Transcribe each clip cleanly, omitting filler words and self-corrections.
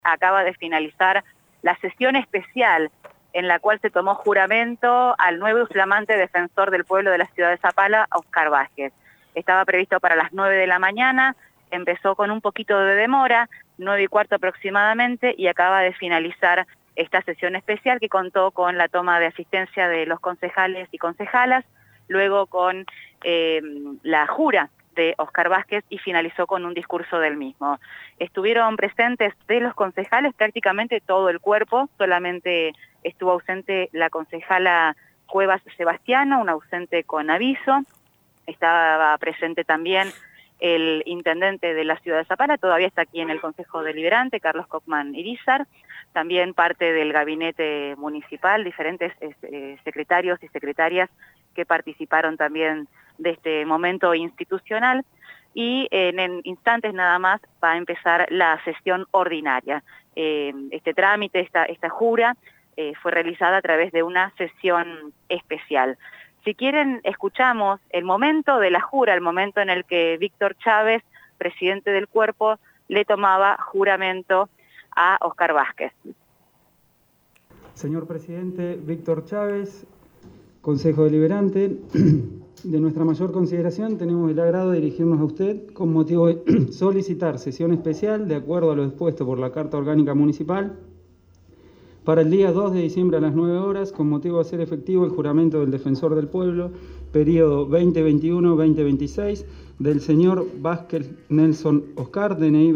acaba de finalizar la sesión especial en la cual se tomó juramento al nuevo y flamante defensor del pueblo de la ciudad de Zapala, Óscar Vázquez. Estaba previsto para las 9 de la mañana, empezó con un poquito de demora, 9:15 aproximadamente, y acaba de finalizar esta sesión especial que contó con la toma de asistencia de los concejales y concejalas, luego con la jura de Óscar Vázquez y finalizó con un discurso del mismo. Estuvieron presentes de los concejales prácticamente todo el cuerpo, solamente estuvo ausente la concejala Cuevas Sebastiano, una ausente con aviso. Estaba presente también el intendente de la ciudad de Zapala, todavía está aquí en el Consejo Deliberante, Carlos Cockman Irizar, también parte del gabinete municipal, diferentes secretarios y secretarias que participaron también de este momento institucional, y en instantes nada más va a empezar la sesión ordinaria. Este trámite, esta jura, fue realizada a través de una sesión especial. Si quieren, escuchamos el momento de la jura, el momento en el que Víctor Chávez, presidente del cuerpo, le tomaba juramento a Óscar Vázquez. Señor presidente Víctor Chávez, Consejo Deliberante, de nuestra mayor consideración tenemos el agrado de dirigirnos a usted con motivo de solicitar sesión especial de acuerdo a lo dispuesto por la Carta Orgánica Municipal para el día 2 de diciembre a las 9 horas, con motivo de hacer efectivo el juramento del Defensor del Pueblo, periodo 2021-2026, del señor Vázquez Nelson Óscar, DNI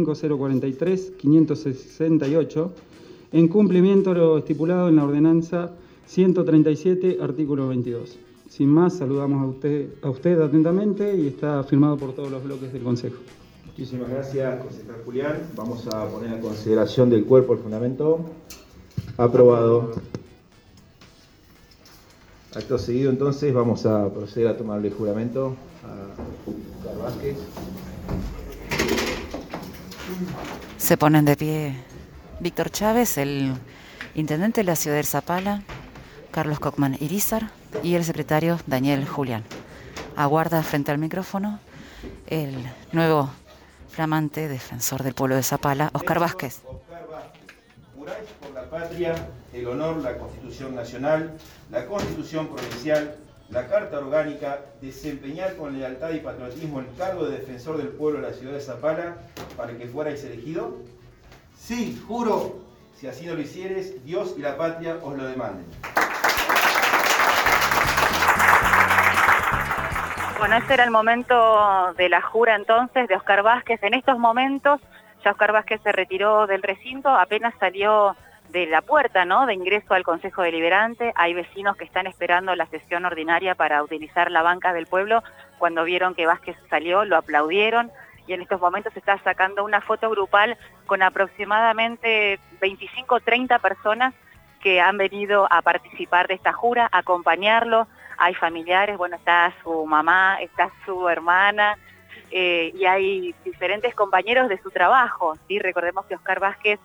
25043568, en cumplimiento de lo estipulado en la ordenanza 137, artículo 22. Sin más, saludamos a usted atentamente y está firmado por todos los bloques del Consejo. Muchísimas gracias, concejal Julián. Vamos a poner a consideración del cuerpo el fundamento. Aprobado. Acto seguido, entonces, vamos a proceder a tomarle juramento a Óscar Vázquez. Se ponen de pie Víctor Chávez, el intendente de la ciudad de Zapala, Carlos Cockman Irizar y el secretario Daniel Julián. Aguarda frente al micrófono el nuevo flamante defensor del pueblo de Zapala, Óscar Vázquez. Juráis por la patria, el honor, la Constitución Nacional, la Constitución Provincial, la Carta Orgánica, desempeñar con lealtad y patriotismo el cargo de defensor del pueblo de la ciudad de Zapala para que fuerais elegido. Sí, juro. Si así no lo hicieres, Dios y la patria os lo demanden. Bueno, este era el momento de la jura entonces de Óscar Vázquez. En estos momentos ya Óscar Vázquez se retiró del recinto, apenas salió de la puerta, ¿no?, de ingreso al Consejo Deliberante. Hay vecinos que están esperando la sesión ordinaria para utilizar la banca del pueblo. Cuando vieron que Vázquez salió, lo aplaudieron, y en estos momentos se está sacando una foto grupal con aproximadamente 25 o 30 personas que han venido a participar de esta jura, a acompañarlo. Hay familiares, bueno, está su mamá, está su hermana, y hay diferentes compañeros de su trabajo, ¿sí? Recordemos que Óscar Vázquez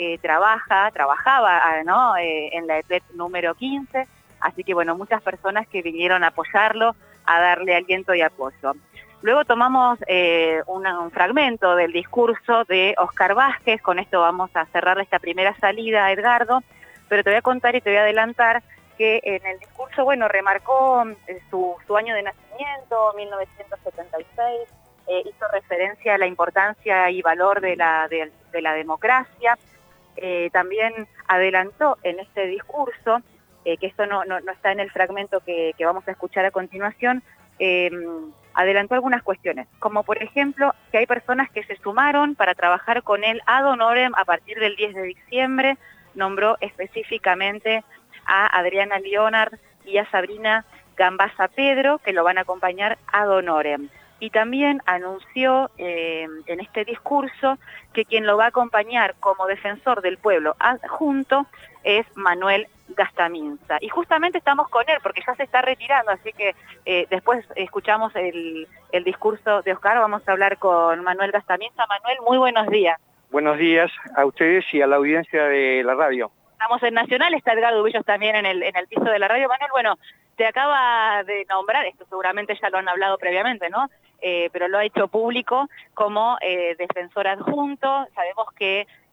trabajaba, ¿no?, en la ETLET número 15, así que bueno, muchas personas que vinieron a apoyarlo, a darle aliento y apoyo. Luego tomamos un fragmento del discurso de Óscar Vázquez. Con esto vamos a cerrar esta primera salida, Edgardo, pero te voy a contar y te voy a adelantar que en el discurso, bueno, remarcó su año de nacimiento, 1976, hizo referencia a la importancia y valor de la democracia. También adelantó en este discurso, que esto no está en el fragmento que vamos a escuchar a continuación, adelantó algunas cuestiones, como por ejemplo que hay personas que se sumaron para trabajar con él ad honorem a partir del 10 de diciembre, nombró específicamente a Adriana Leonard y a Sabrina Gambaza Pedro, que lo van a acompañar ad honorem. Y también anunció en este discurso que quien lo va a acompañar como defensor del pueblo adjunto es Manuel Gastaminza. Y justamente estamos con él porque ya se está retirando, así que después escuchamos el discurso de Óscar. Vamos a hablar con Manuel Gastaminza. Manuel, muy buenos días. Buenos días a ustedes y a la audiencia de la radio. Estamos en Nacional, está Edgardo Ubillos también en el piso de la radio. Manuel, bueno, te acaba de nombrar, esto seguramente ya lo han hablado previamente, ¿no? Pero lo ha hecho público como defensor adjunto. Sabemos que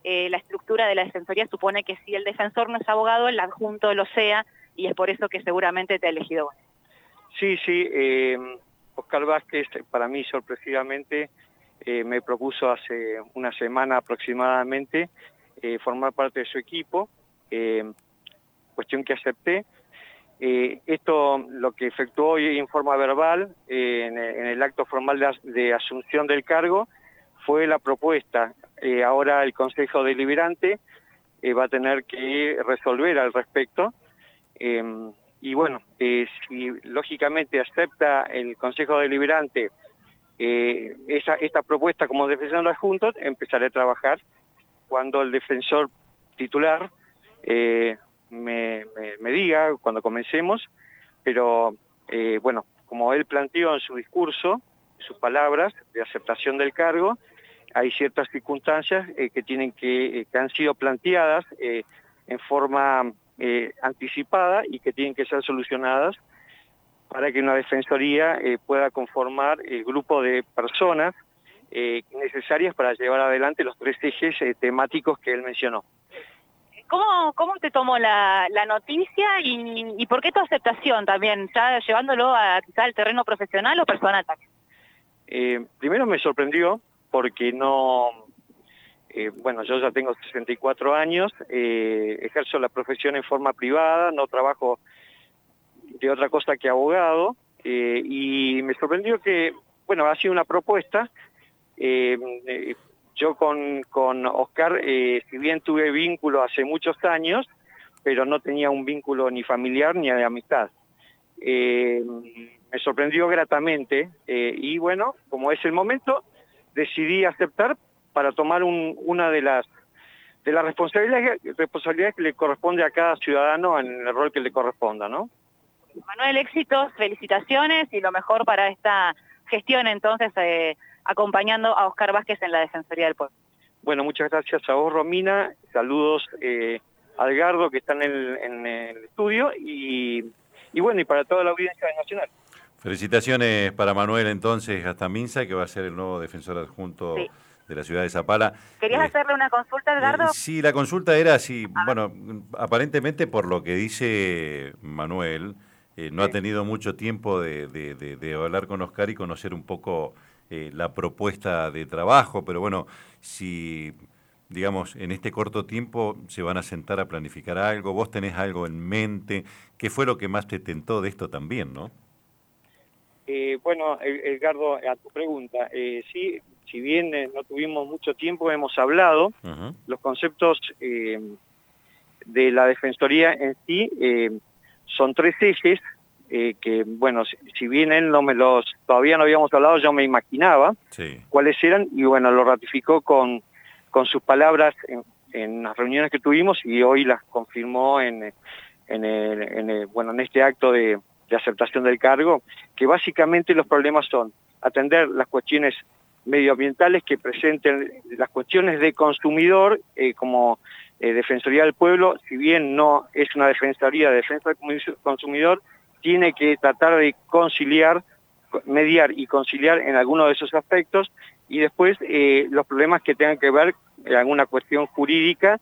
la estructura de la defensoría supone que si el defensor no es abogado, el adjunto lo sea, y es por eso que seguramente te ha elegido vos. Sí, Oscar Vázquez, para mí sorpresivamente, me propuso hace una semana aproximadamente formar parte de su equipo, cuestión que acepté. Esto lo que efectuó hoy en forma verbal, en el acto formal de asunción del cargo, fue la propuesta. Ahora el Consejo Deliberante va a tener que resolver al respecto. Y bueno, si lógicamente acepta el Consejo Deliberante esta propuesta como defensor adjunto, empezaré a trabajar cuando el defensor titular me diga, cuando comencemos, pero bueno, como él planteó en su discurso, sus palabras de aceptación del cargo, hay ciertas circunstancias que han sido planteadas en forma anticipada y que tienen que ser solucionadas para que una defensoría pueda conformar el grupo de personas necesarias para llevar adelante los 3 ejes temáticos que él mencionó. ¿Cómo te tomó la noticia y por qué tu aceptación también, ya llevándolo quizá al terreno profesional o personal también? Primero me sorprendió porque bueno, yo ya tengo 64 años, ejerzo la profesión en forma privada, no trabajo de otra cosa que abogado, y me sorprendió que, bueno, ha sido una propuesta. Yo con Oscar, si bien tuve vínculo hace muchos años, pero no tenía un vínculo ni familiar ni de amistad. Me sorprendió gratamente, y bueno, como es el momento, decidí aceptar para tomar una de las responsabilidades que le corresponde a cada ciudadano en el rol que le corresponda, ¿no? Manuel, éxitos, felicitaciones y lo mejor para esta gestión entonces, acompañando a Oscar Vázquez en la Defensoría del Pueblo. Bueno, muchas gracias a vos, Romina, saludos a Edgardo que está en el estudio y bueno, y para toda la audiencia nacional. Felicitaciones para Manuel entonces Gastaminza, que va a ser el nuevo defensor adjunto de la ciudad de Zapala. ¿Querías hacerle una consulta, Edgardo? Sí, la consulta era si, bueno, aparentemente por lo que dice Manuel, no ha tenido mucho tiempo de hablar con Oscar y conocer un poco la propuesta de trabajo, pero bueno, si, digamos, en este corto tiempo se van a sentar a planificar algo, vos tenés algo en mente, ¿qué fue lo que más te tentó de esto también, no? Bueno, Edgardo, a tu pregunta, sí, si bien no tuvimos mucho tiempo, hemos hablado. Los conceptos de la Defensoría en sí son 3 ejes que, bueno, si bien él todavía no habíamos hablado, yo me imaginaba cuáles eran, y bueno, lo ratificó con sus palabras en las reuniones que tuvimos y hoy las confirmó en este acto de aceptación del cargo, que básicamente los problemas son atender las cuestiones medioambientales que presenten las cuestiones de consumidor, como Defensoría del Pueblo, si bien no es una defensoría de defensa del consumidor, tiene que tratar de mediar y conciliar en algunos de esos aspectos, y después los problemas que tengan que ver en alguna cuestión jurídica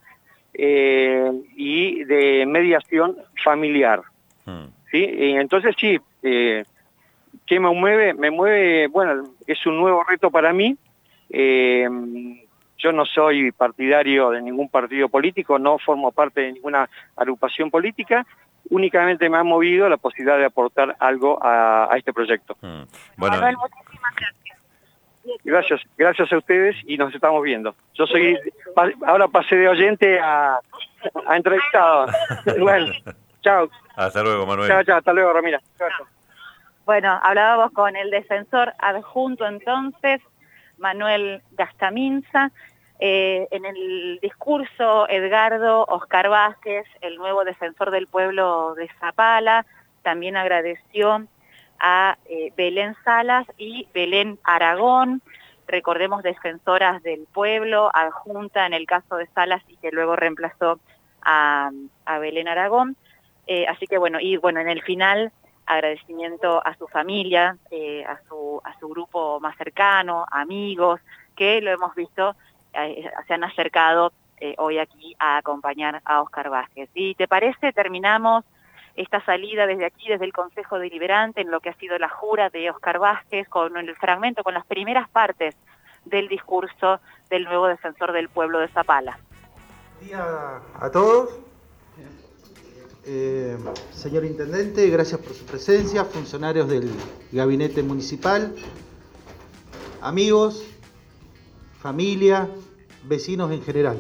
y de mediación familiar. ¿Sí? Entonces sí, ¿qué me mueve? Me mueve, bueno, es un nuevo reto para mí. Yo no soy partidario de ningún partido político, no formo parte de ninguna agrupación política, únicamente me ha movido la posibilidad de aportar algo a este proyecto. Bueno, Manuel, muchísimas gracias. Gracias a ustedes y nos estamos viendo. Yo ahora pasé de oyente a entrevistado. Bueno, chao. Hasta luego, Manuel. Chao, hasta luego, Ramira. Chao. Bueno, hablábamos con el defensor adjunto entonces, Manuel Gastaminza. En el discurso, Edgardo, Oscar Vázquez, el nuevo defensor del pueblo de Zapala, también agradeció a Belén Salas y Belén Aragón, recordemos defensoras del pueblo, adjunta en el caso de Salas y que luego reemplazó a Belén Aragón. Así que bueno, en el final agradecimiento a su familia, a su grupo más cercano, amigos, que lo hemos visto, se han acercado hoy aquí a acompañar a Óscar Vázquez. Y te parece, terminamos esta salida desde aquí, desde el Consejo Deliberante, en lo que ha sido la jura de Óscar Vázquez, con el fragmento, con las primeras partes del discurso del nuevo defensor del pueblo de Zapala. Buen día a todos. Señor Intendente, gracias por su presencia, funcionarios del Gabinete Municipal, amigos, familia, vecinos en general.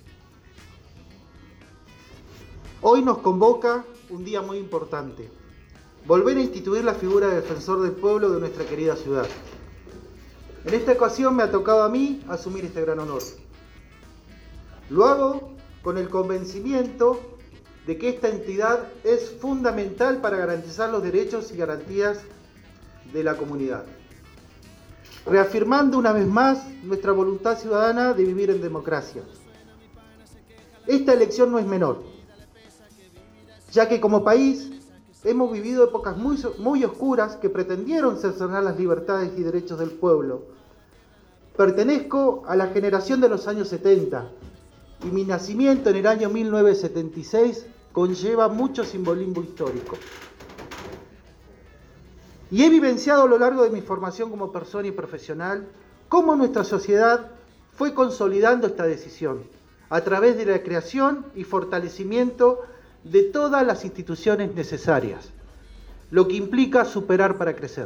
Hoy nos convoca un día muy importante, volver a instituir la figura de defensor del pueblo de nuestra querida ciudad. En esta ocasión me ha tocado a mí asumir este gran honor. Lo hago con el convencimiento de que esta entidad es fundamental para garantizar los derechos y garantías de la comunidad, reafirmando una vez más nuestra voluntad ciudadana de vivir en democracia. Esta elección no es menor, ya que como país hemos vivido épocas muy oscuras que pretendieron cercenar las libertades y derechos del pueblo. Pertenezco a la generación de los años 70 y mi nacimiento en el año 1976 conlleva mucho simbolismo histórico. Y he vivenciado a lo largo de mi formación como persona y profesional cómo nuestra sociedad fue consolidando esta decisión a través de la creación y fortalecimiento de todas las instituciones necesarias, lo que implica superar para crecer.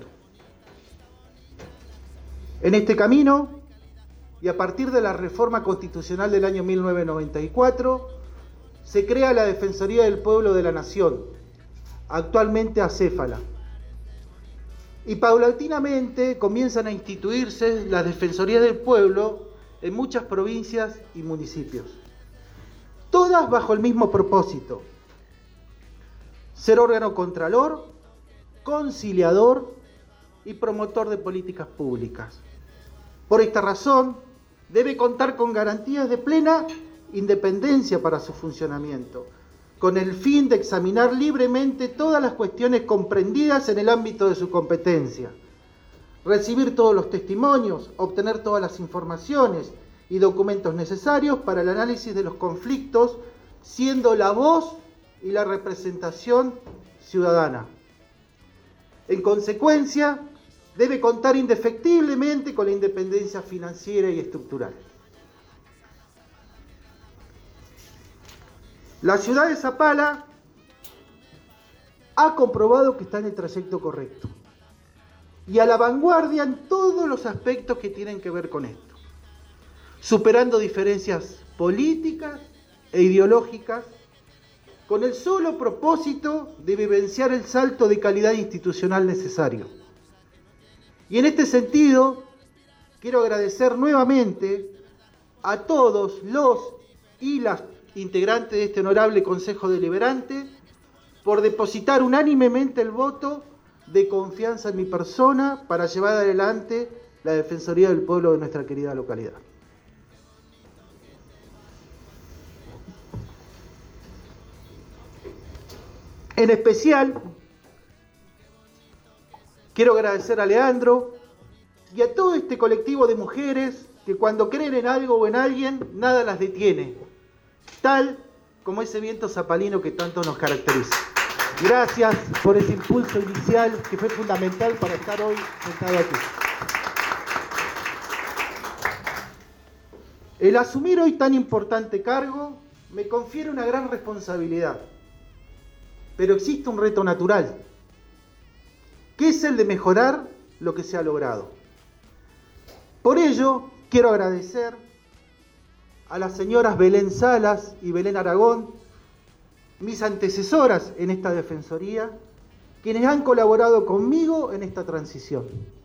En este camino, y a partir de la reforma constitucional del año 1994, se crea la Defensoría del Pueblo de la Nación, actualmente acéfala. Y paulatinamente comienzan a instituirse las Defensorías del Pueblo en muchas provincias y municipios. Todas bajo el mismo propósito: ser órgano contralor, conciliador y promotor de políticas públicas. Por esta razón, debe contar con garantías de plena independencia para su funcionamiento, con el fin de examinar libremente todas las cuestiones comprendidas en el ámbito de su competencia, recibir todos los testimonios, obtener todas las informaciones y documentos necesarios para el análisis de los conflictos, siendo la voz y la representación ciudadana. En consecuencia, debe contar indefectiblemente con la independencia financiera y estructural. La ciudad de Zapala ha comprobado que está en el trayecto correcto y a la vanguardia en todos los aspectos que tienen que ver con esto, superando diferencias políticas e ideológicas con el solo propósito de vivenciar el salto de calidad institucional necesario. Y en este sentido, quiero agradecer nuevamente a todos los y las integrantes de este honorable Consejo Deliberante por depositar unánimemente el voto de confianza en mi persona para llevar adelante la Defensoría del Pueblo de nuestra querida localidad. En especial, quiero agradecer a Leandro y a todo este colectivo de mujeres que cuando creen en algo o en alguien, nada las detiene, tal como ese viento zapalino que tanto nos caracteriza. Gracias por ese impulso inicial que fue fundamental para estar hoy sentado aquí. El asumir hoy tan importante cargo me confiere una gran responsabilidad, pero existe un reto natural, que es el de mejorar lo que se ha logrado. Por ello, quiero agradecer a las señoras Belén Salas y Belén Aragón, mis antecesoras en esta defensoría, quienes han colaborado conmigo en esta transición.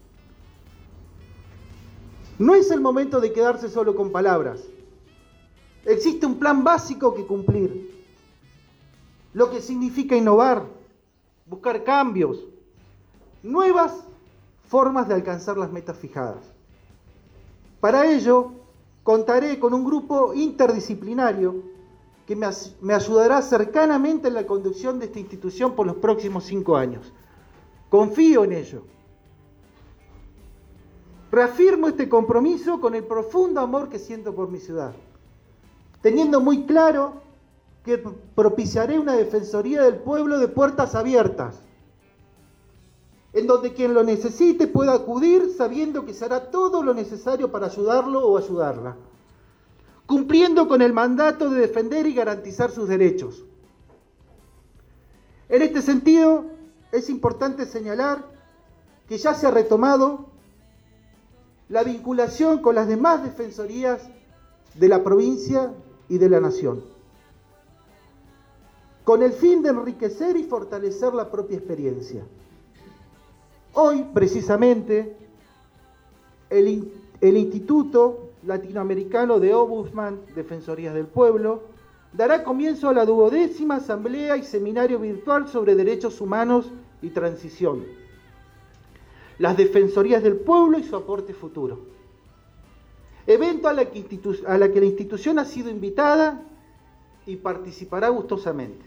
No es el momento de quedarse solo con palabras. Existe un plan básico que cumplir, lo que significa innovar, buscar cambios, nuevas formas de alcanzar las metas fijadas. Para ello, contaré con un grupo interdisciplinario que me ayudará cercanamente en la conducción de esta institución por los próximos 5 años. Confío en ello. Reafirmo este compromiso con el profundo amor que siento por mi ciudad. teniendo muy claro que propiciaré una Defensoría del Pueblo de puertas abiertas, en donde quien lo necesite pueda acudir sabiendo que se hará todo lo necesario para ayudarlo o ayudarla, cumpliendo con el mandato de defender y garantizar sus derechos. En este sentido, es importante señalar que ya se ha retomado la vinculación con las demás defensorías de la provincia y de la nación, con el fin de enriquecer y fortalecer la propia experiencia. Hoy, precisamente, el Instituto Latinoamericano de Ombudsman, Defensorías del Pueblo, dará comienzo a la 12ª Asamblea y Seminario Virtual sobre Derechos Humanos y Transición, las Defensorías del Pueblo y su aporte futuro. Evento a la que la institución ha sido invitada y participará gustosamente.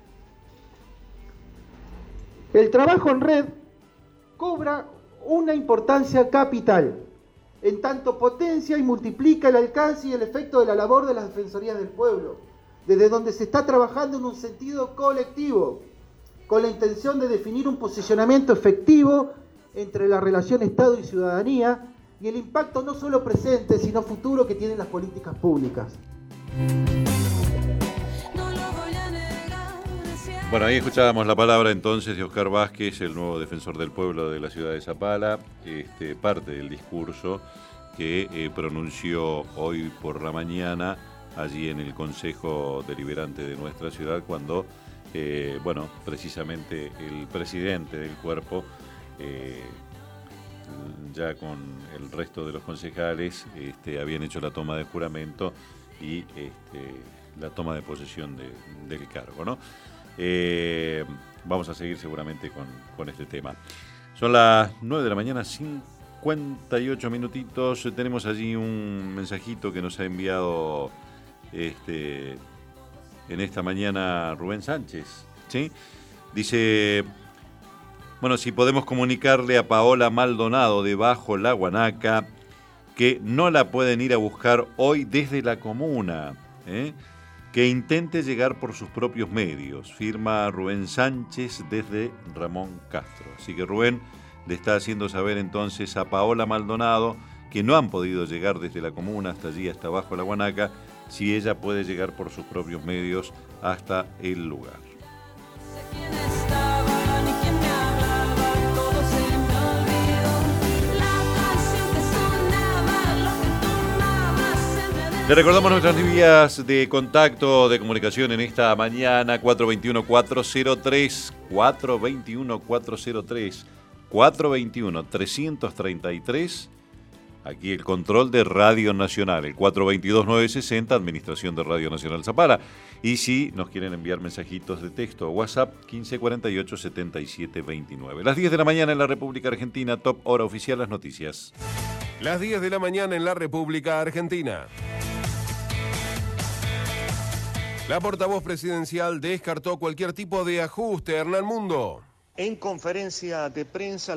El trabajo en red cobra una importancia capital, en tanto potencia y multiplica el alcance y el efecto de la labor de las Defensorías del Pueblo, desde donde se está trabajando en un sentido colectivo, con la intención de definir un posicionamiento efectivo entre la relación Estado y ciudadanía y el impacto no solo presente, sino futuro que tienen las políticas públicas. Bueno, ahí escuchábamos la palabra entonces de Oscar Vázquez, el nuevo defensor del pueblo de la ciudad de Zapala, parte del discurso que pronunció hoy por la mañana allí en el Consejo Deliberante de nuestra ciudad, cuando, precisamente el presidente del cuerpo, ya con el resto de los concejales, habían hecho la toma de juramento y la toma de posesión del cargo, ¿no? Vamos a seguir seguramente con este tema. Son las 9 de la mañana, 58 minutitos. Tenemos allí un mensajito que nos ha enviado en esta mañana Rubén Sánchez, ¿sí? Dice, si podemos comunicarle a Paola Maldonado de Bajo La Guanaca que no la pueden ir a buscar hoy desde la comuna, que intente llegar por sus propios medios. Firma Rubén Sánchez desde Ramón Castro. Así que Rubén le está haciendo saber entonces a Paola Maldonado que no han podido llegar desde la comuna hasta allí, hasta Bajo La Guanaca, si ella puede llegar por sus propios medios hasta el lugar. Le recordamos nuestras vías de contacto, de comunicación en esta mañana, 421-403, 421-403, 421-333, aquí el control de Radio Nacional, el 422-960, Administración de Radio Nacional Zapala. Y si nos quieren enviar mensajitos de texto o WhatsApp, 1548-7729. Las 10 de la mañana en la República Argentina, top hora oficial, las noticias. Las 10 de la mañana en la República Argentina. La portavoz presidencial descartó cualquier tipo de ajuste. Hernán Mundo. En conferencia de prensa